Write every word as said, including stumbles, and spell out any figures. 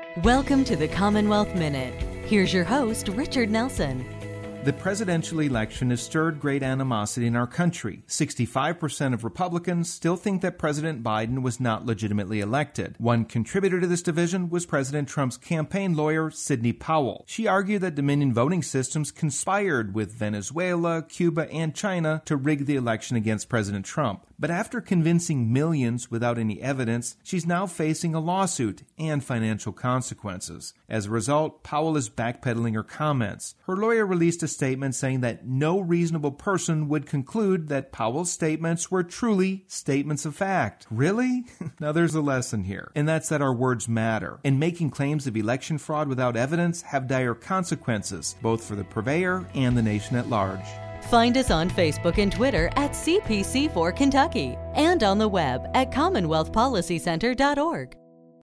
Welcome to the Commonwealth Minute. Here's your host, Richard Nelson. The presidential election has stirred great animosity in our country. sixty-five percent of Republicans still think that President Biden was not legitimately elected. One contributor to this division was President Trump's campaign lawyer, Sidney Powell. She argued that Dominion voting systems conspired with Venezuela, Cuba, and China to rig the election against President Trump. But after convincing millions without any evidence, she's now facing a lawsuit and financial consequences. As a result, Powell is backpedaling her comments. Her lawyer released a statement saying that no reasonable person would conclude that Powell's statements were truly statements of fact. Really? Now there's a lesson here, and that's that our words matter. And making claims of election fraud without evidence have dire consequences, both for the purveyor and the nation at large. Find us on Facebook and Twitter at C P C four Kentucky and on the web at commonwealth policy center dot org.